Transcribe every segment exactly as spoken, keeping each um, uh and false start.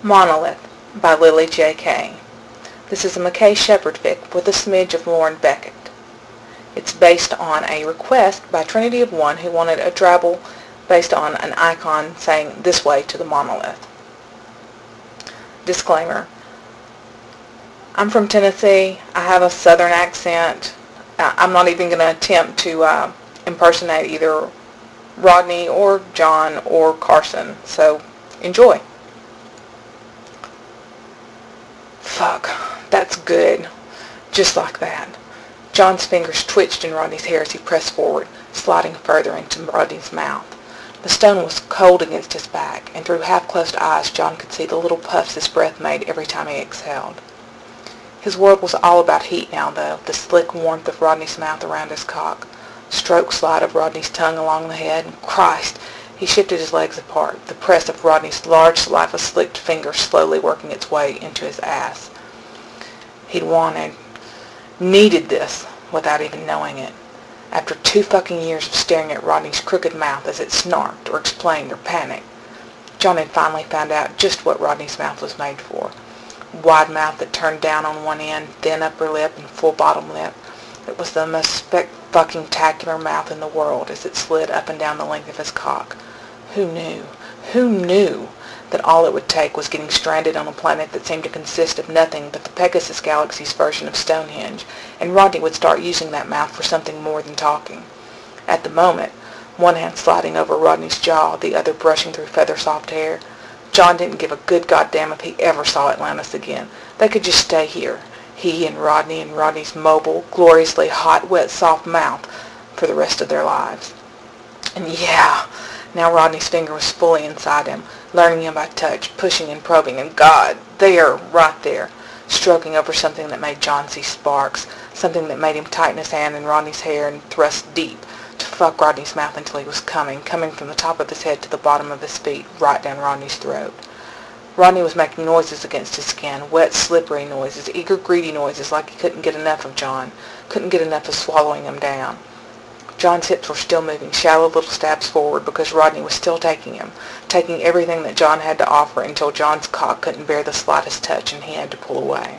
Monolith by Lily J. Kay. This is a McKay Shepherd fic with a smidge of Lauren Beckett. It's based on a request by Trinity of One who wanted a drabble based on an icon saying "this way to the monolith." Disclaimer. I'm from Tennessee. I have a southern accent. I'm not even going to attempt to uh, impersonate either Rodney or John or Carson. So enjoy. Fuck, that's good. Just like that. John's fingers twitched in Rodney's hair as he pressed forward, sliding further into Rodney's mouth. The stone was cold against his back, and through half-closed eyes John could see the little puffs his breath made every time he exhaled. His world was all about heat now, though, the slick warmth of Rodney's mouth around his cock, stroke slide of Rodney's tongue along the head, and Christ! He shifted his legs apart, the press of Rodney's large saliva-slicked fingers slowly working its way into his ass. He'd wanted, needed this, without even knowing it. After two fucking years of staring at Rodney's crooked mouth as it snarked or explained or panicked, John had finally found out just what Rodney's mouth was made for. Wide mouth that turned down on one end, thin upper lip and full bottom lip. It was the most spec-fucking-tacular mouth in the world as it slid up and down the length of his cock. Who knew? Who knew that all it would take was getting stranded on a planet that seemed to consist of nothing but the Pegasus Galaxy's version of Stonehenge, and Rodney would start using that mouth for something more than talking. At the moment, one hand sliding over Rodney's jaw, the other brushing through feather-soft hair, John didn't give a good goddamn if he ever saw Atlantis again. They could just stay here, he and Rodney and Rodney's mobile, gloriously hot, wet, soft mouth for the rest of their lives. And yeah, now Rodney's finger was fully inside him, learning him by touch, pushing and probing, and God, there, right there, stroking over something that made John see sparks, something that made him tighten his hand in Rodney's hair and thrust deep, to fuck Rodney's mouth until he was coming, coming from the top of his head to the bottom of his feet, right down Rodney's throat. Rodney was making noises against his skin, wet, slippery noises, eager, greedy noises like he couldn't get enough of John, couldn't get enough of swallowing him down. John's hips were still moving, shallow little stabs forward because Rodney was still taking him, taking everything that John had to offer until John's cock couldn't bear the slightest touch and he had to pull away.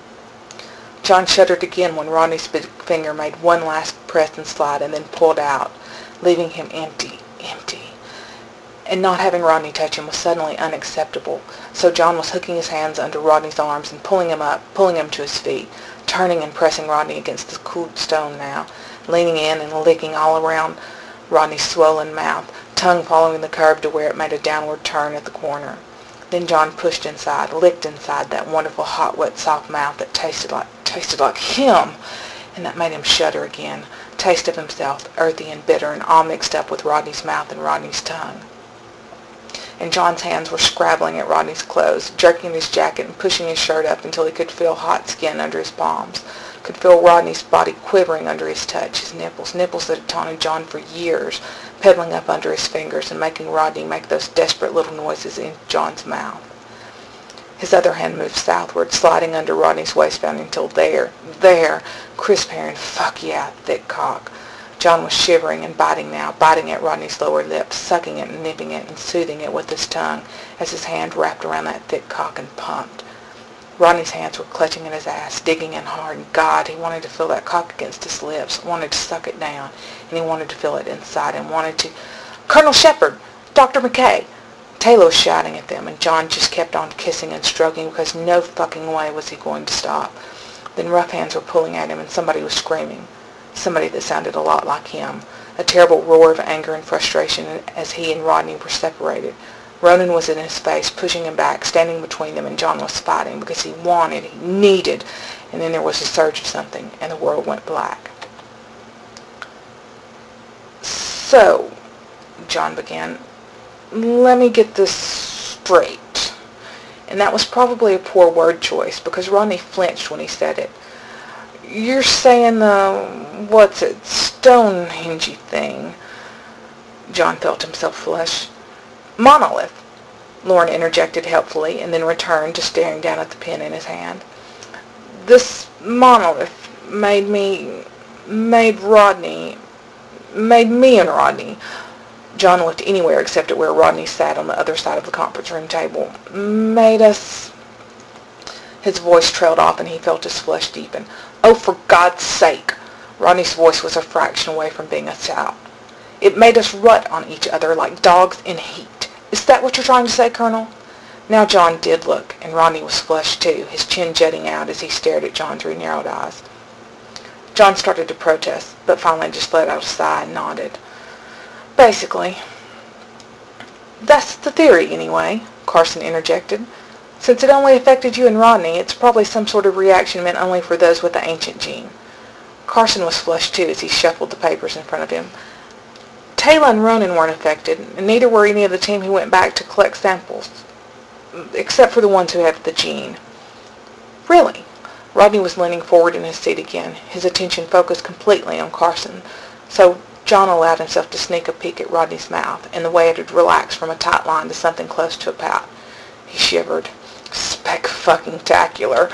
John shuddered again when Rodney's big finger made one last press and slide and then pulled out, leaving him empty, empty. And not having Rodney touch him was suddenly unacceptable, so John was hooking his hands under Rodney's arms and pulling him up, pulling him to his feet, turning and pressing Rodney against the cool stone now, leaning in and licking all around Rodney's swollen mouth, tongue following the curve to where it made a downward turn at the corner. Then John pushed inside, licked inside that wonderful hot, wet, soft mouth that tasted like tasted like him, and that made him shudder again, taste of himself, earthy and bitter and all mixed up with Rodney's mouth and Rodney's tongue. And John's hands were scrabbling at Rodney's clothes, jerking his jacket and pushing his shirt up until he could feel hot skin under his palms, could feel Rodney's body quivering under his touch, his nipples, nipples that had taunted John for years, pebbling up under his fingers and making Rodney make those desperate little noises in John's mouth. His other hand moved southward, sliding under Rodney's waistband until there, there, crisp hair and fuck yeah, thick cock. John was shivering and biting now, biting at Rodney's lower lip, sucking it and nipping it and soothing it with his tongue as his hand wrapped around that thick cock and pumped. Rodney's hands were clutching at his ass, digging in hard, and God, he wanted to feel that cock against his lips, wanted to suck it down, and he wanted to feel it inside him, wanted to... Colonel Shepherd! Doctor McKay! Taylor was shouting at them, and John just kept on kissing and stroking because no fucking way was he going to stop. Then rough hands were pulling at him, and somebody was screaming. Somebody that sounded a lot like him. A terrible roar of anger and frustration as he and Rodney were separated. Ronan was in his face, pushing him back, standing between them, and John was fighting because he wanted, he needed, and then there was a surge of something, and the world went black. So, John began, let me get this straight. And that was probably a poor word choice because Rodney flinched when he said it. You're saying the, what's it, Stonehenge thing. John felt himself flush. Monolith, Lauren interjected helpfully and then returned to staring down at the pen in his hand. This monolith made me, made Rodney, made me and Rodney John looked anywhere except at where Rodney sat on the other side of the conference room table. Made us... His voice trailed off and he felt his flush deepen. Oh, for God's sake! Rodney's voice was a fraction away from being a shout. It made us rut on each other like dogs in heat. Is that what you're trying to say, Colonel? Now John did look, and Rodney was flushed too, his chin jutting out as he stared at John through narrowed eyes. John started to protest, but finally just let out a sigh and nodded. Basically. That's the theory, anyway, Carson interjected. Since it only affected you and Rodney, it's probably some sort of reaction meant only for those with the ancient gene. Carson was flushed too as he shuffled the papers in front of him. Taylor and Ronan weren't affected, and neither were any of the team who went back to collect samples, except for the ones who had the gene. Really? Rodney was leaning forward in his seat again, his attention focused completely on Carson, so John allowed himself to sneak a peek at Rodney's mouth, and the way it had relaxed from a tight line to something close to a pout. He shivered. Spec-fucking-tacular.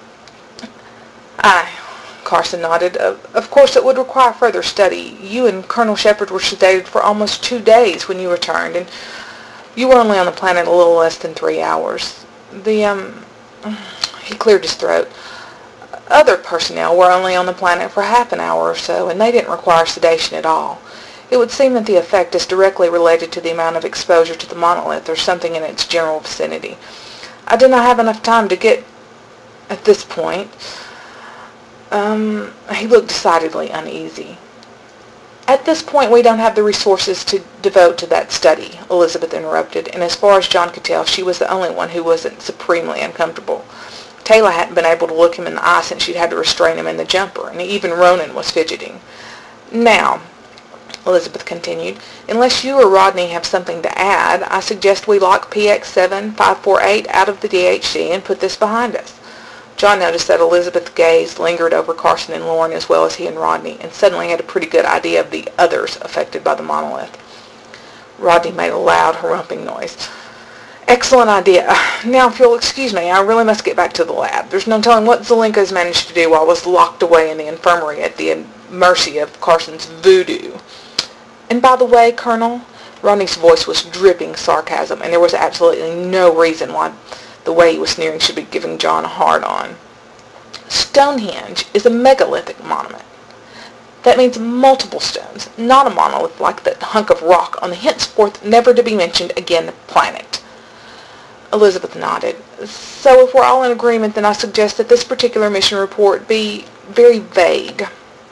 Aye, Carson nodded. Of, of course it would require further study. You and Colonel Shepard were sedated for almost two days when you returned, and you were only on the planet a little less than three hours. The, um... He cleared his throat. Other personnel were only on the planet for half an hour or so, and they didn't require sedation at all. It would seem that the effect is directly related to the amount of exposure to the monolith or something in its general vicinity. I did not have enough time to get at this point. Um, he looked decidedly uneasy. At this point, we don't have the resources to devote to that study, Elizabeth interrupted, and as far as John could tell, she was the only one who wasn't supremely uncomfortable. Taylor hadn't been able to look him in the eye since she'd had to restrain him in the jumper, and even Ronan was fidgeting. Now, Elizabeth continued, unless you or Rodney have something to add, I suggest we lock P X seven five four eight out of the D H C and put this behind us. John noticed that Elizabeth's gaze lingered over Carson and Lauren as well as he and Rodney, and suddenly had a pretty good idea of the others affected by the monolith. Rodney made a loud, harumping noise. Excellent idea. Now, if you'll excuse me, I really must get back to the lab. There's no telling what Zelenka has managed to do while I was locked away in the infirmary at the mercy of Carson's voodoo. And by the way, Colonel, Rodney's voice was dripping sarcasm, and there was absolutely no reason why the way he was sneering should be giving John a hard-on. Stonehenge is a megalithic monument. That means multiple stones, not a monolith like that hunk of rock on the henceforth never-to-be-mentioned again planet. Elizabeth nodded. So if we're all in agreement, then I suggest that this particular mission report be very vague.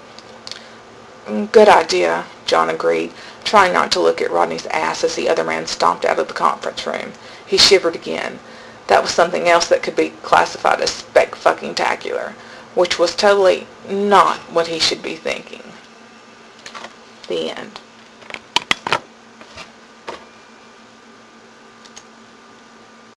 Good idea, John agreed, trying not to look at Rodney's ass as the other man stomped out of the conference room. He shivered again. That was something else that could be classified as spec-fucking-tacular, which was totally not what he should be thinking. The end.